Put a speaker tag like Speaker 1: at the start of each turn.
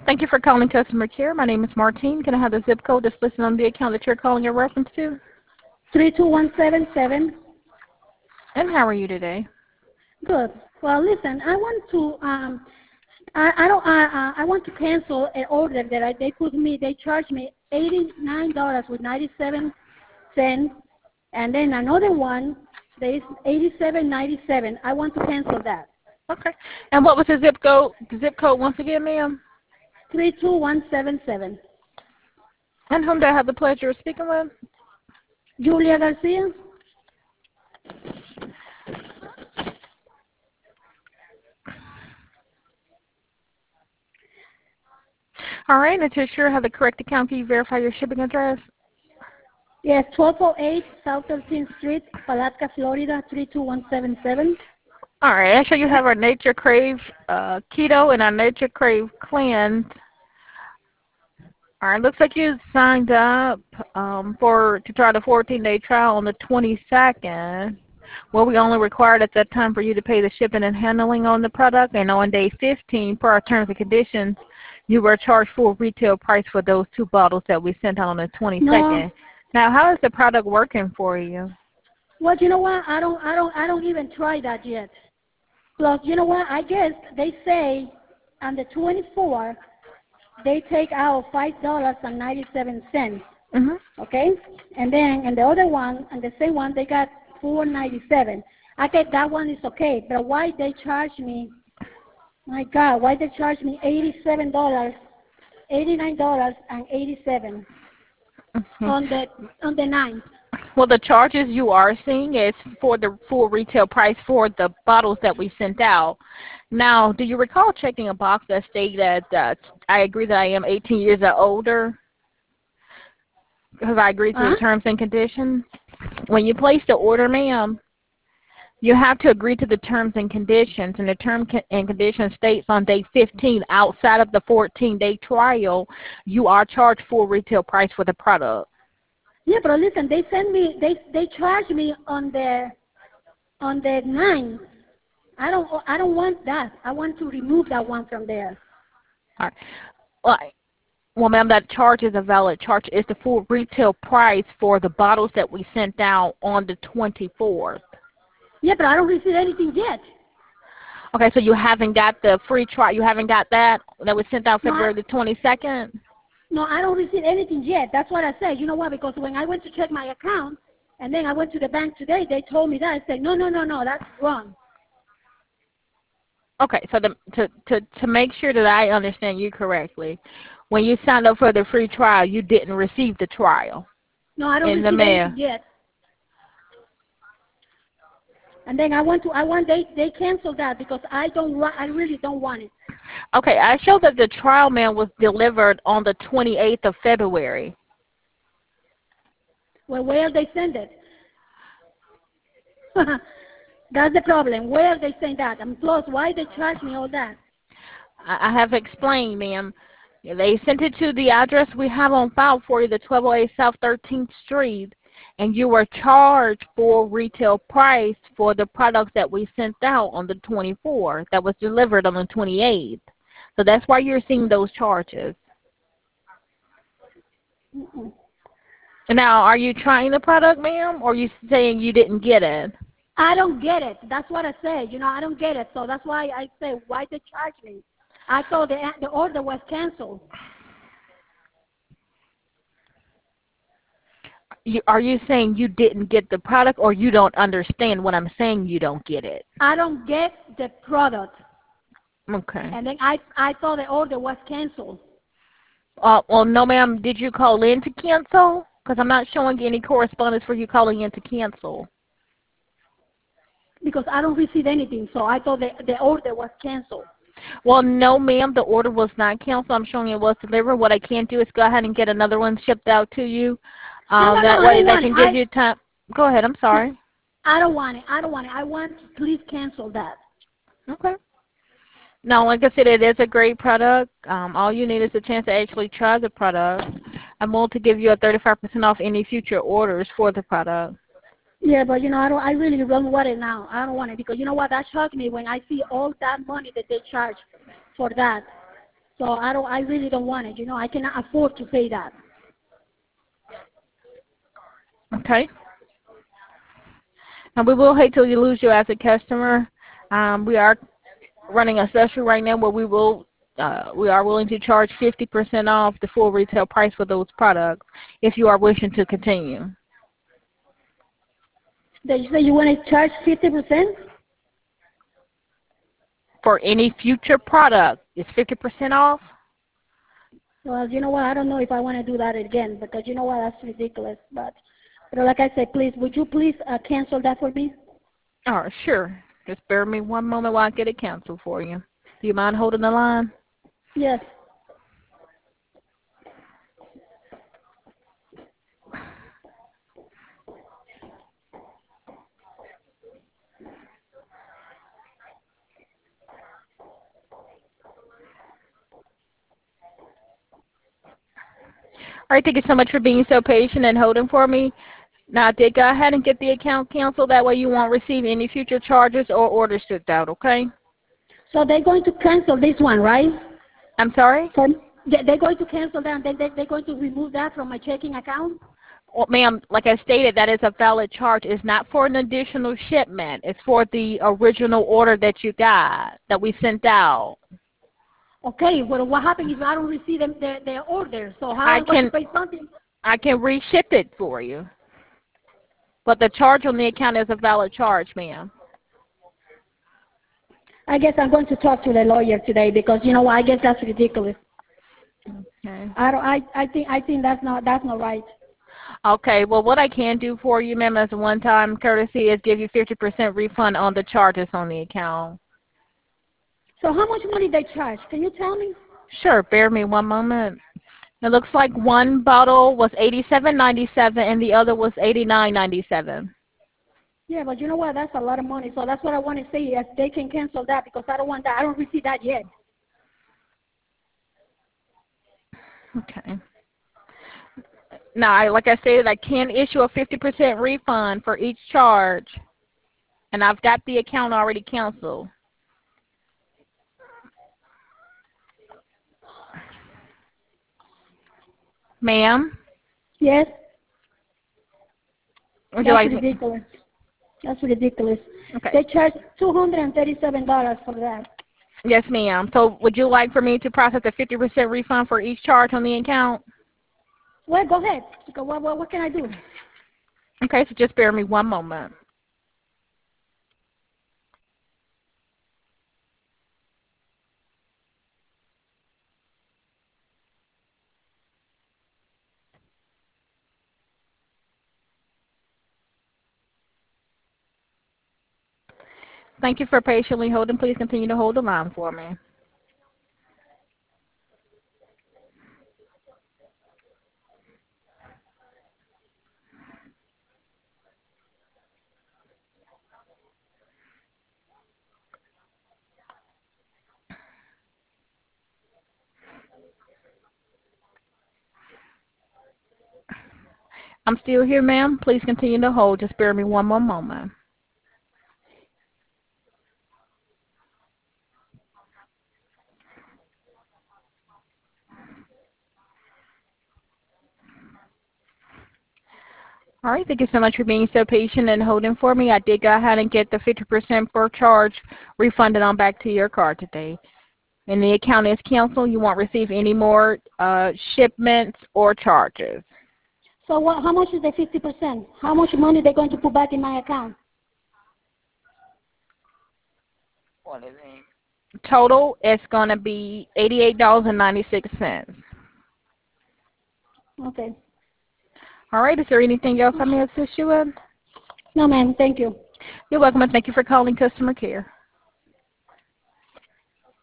Speaker 1: Thank you for calling customer care. My name is Martine. Can I have the zip code that's listed on the account that you're calling in reference to?
Speaker 2: 32177.
Speaker 1: And how are you today?
Speaker 2: Good. Well, listen, I want to I want to cancel an order that they put me. They charged me $89 with 97 cents, and then another one there is 87.97. I want to cancel that.
Speaker 1: Okay. And what was the zip code? The zip code once again, ma'am?
Speaker 2: 32177.
Speaker 1: And whom do I have the pleasure of speaking with?
Speaker 2: Julia Garcia.
Speaker 1: All right. And to ensure I have the correct account, can you verify your shipping address?
Speaker 2: Yes, 1208 South 13th Street, Palatka, Florida, 32177.
Speaker 1: All right. I show you have our Nature Crave Keto and our Nature Crave Cleanse. All right. Looks like you signed up to try the 14-day trial on the 22nd. Well, we only required at that time for you to pay the shipping and handling on the product, and on day 15, per our terms and conditions, you were charged full retail price for those 2 bottles that we sent out on the 22nd.
Speaker 2: No.
Speaker 1: Now, how is the product working for you?
Speaker 2: Well, you know what? I don't even try that yet. Plus, you know what? I guess they say on the 24th they take out $5.97. Okay, and then and the other one and the same one they got $4.97. I guess that one is okay, but why they charge me? My God, why they charge me $87, $89.87 on the 9th?
Speaker 1: Well, the charges you are seeing is for the full retail price for the bottles that we sent out. Now, do you recall checking a box that stated that I agree that I am 18 years or older? Because I agree to the terms and conditions. When you place the order, ma'am, you have to agree to the terms and conditions, and the term and condition states on day 15, outside of the 14-day trial, you are charged full retail price for the product.
Speaker 2: Yeah, but listen, they charge me on the 9th. I don't want that. I want to remove that one from there.
Speaker 1: All right. Well, ma'am, that charge is a valid charge. It's the full retail price for the bottles that we sent out on the 24th.
Speaker 2: Yeah, but I don't receive anything yet.
Speaker 1: Okay, so you haven't got the free trial. You haven't got that was sent out February the 22nd?
Speaker 2: No, I don't receive anything yet. That's what I said. You know what? Because when I went to check my account, and then I went to the bank today, they told me that. I said, no, that's wrong.
Speaker 1: Okay, so to make sure that I understand you correctly, when you signed up for the free trial, you didn't receive the trial.
Speaker 2: No, I don't receive anything yet. And then they canceled that because I really don't want it.
Speaker 1: Okay, I show that the trial mail was delivered on the 28th of February.
Speaker 2: Well, where they send it? That's the problem. Where they send that? And plus, why they charge me all that?
Speaker 1: I have explained, ma'am. They sent it to the address we have on file for you, the 1208 South 13th Street, and you were charged for retail price for the products that we sent out on the 24th that was delivered on the 28th. So that's why you're seeing those charges. Now, are you trying the product, ma'am, or are you saying you didn't get it?
Speaker 2: I don't get it. That's what I said. You know, I don't get it. So that's why I say, why they charge me? I thought the order was canceled.
Speaker 1: Are you saying you didn't get the product, or you don't understand what I'm saying? You don't get it.
Speaker 2: I don't get the product.
Speaker 1: Okay.
Speaker 2: And then I thought the order was canceled.
Speaker 1: Well, no, ma'am. Did you call in to cancel? Because I'm not showing any correspondence for you calling in to cancel.
Speaker 2: Because I don't receive anything, so I thought the order was canceled.
Speaker 1: Well, no, ma'am. The order was not canceled. I'm showing it was delivered. What I can do is go ahead and get another one shipped out to you. That way they can give you time. Go ahead. I'm sorry.
Speaker 2: I don't want it. I don't want it. I want to please cancel that.
Speaker 1: Okay. Now, like I said, it is a great product. All you need is a chance to actually try the product. I'm willing to give you a 35% off any future orders for the product.
Speaker 2: Yeah, but you know, I really don't want it now. I don't want it because you know what? That shocked me when I see all that money that they charge for that. So I really don't want it. I cannot afford to pay that.
Speaker 1: Okay. And we will hate till you lose you as a customer. We are running a special right now where we are willing to charge 50% off the full retail price for those products if you are wishing to continue.
Speaker 2: You say you want to charge 50%?
Speaker 1: For any future product, it's 50% off.
Speaker 2: Well, you know what? I don't know if I want to do that again because you know what? That's ridiculous. But like I said, please, would you please cancel that for me?
Speaker 1: Oh, sure. Just bear me one moment while I get it canceled for you. Do you mind holding the line?
Speaker 2: Yes.
Speaker 1: All right, thank you so much for being so patient and holding for me. Now, Dick, go ahead and get the account canceled. That way you won't receive any future charges or orders shipped out, okay?
Speaker 2: So they're going to cancel this one, right?
Speaker 1: I'm sorry?
Speaker 2: They're going to cancel that and they're going to remove that from my checking account?
Speaker 1: Well, ma'am, like I stated, that is a valid charge. It's not for an additional shipment. It's for the original order that you got, that we sent out.
Speaker 2: Okay, well, what happens if I don't receive their order? So how
Speaker 1: I
Speaker 2: am I going to
Speaker 1: can
Speaker 2: pay something?
Speaker 1: I can reship it for you. But the charge on the account is a valid charge, ma'am.
Speaker 2: I guess I'm going to talk to the lawyer today because you know what? I guess that's ridiculous.
Speaker 1: Okay.
Speaker 2: I think that's not right.
Speaker 1: Okay, well, what I can do for you, ma'am, as a one-time courtesy is give you 50% refund on the charges on the account.
Speaker 2: So how much money they charge? Can you tell me?
Speaker 1: Sure, bear me one moment. It looks like one bottle was $87.97 and the other was $89.97.
Speaker 2: Yeah, but you know what? That's a lot of money. So that's what I want to say. If they can cancel that because I don't want that. I don't receive that yet.
Speaker 1: Okay. Now, like I said, I can issue a 50% refund for each charge, and I've got the account already canceled. Ma'am?
Speaker 2: Yes?
Speaker 1: Would you
Speaker 2: That's
Speaker 1: like me?
Speaker 2: ridiculous. That's ridiculous.
Speaker 1: Okay.
Speaker 2: They charge $237 for that.
Speaker 1: Yes, ma'am. So would you like for me to process a 50% refund for each charge on the account?
Speaker 2: Well, go ahead. What can I do?
Speaker 1: Okay, so just bear me one moment. Thank you for patiently holding. Please continue to hold the line for me. I'm still here, ma'am. Please continue to hold. Just bear me one more moment. All right, thank you so much for being so patient and holding for me. I did go ahead and get the 50% per charge refunded on back to your card today. And the account is canceled. You won't receive any more shipments or charges.
Speaker 2: So how much is the 50%? How much money they going to put back in my account?
Speaker 1: What is it? Total, it's going to be $88.96.
Speaker 2: Okay.
Speaker 1: All right, is there anything else I may assist you with?
Speaker 2: No, ma'am. Thank you.
Speaker 1: You're welcome, and thank you for calling customer care.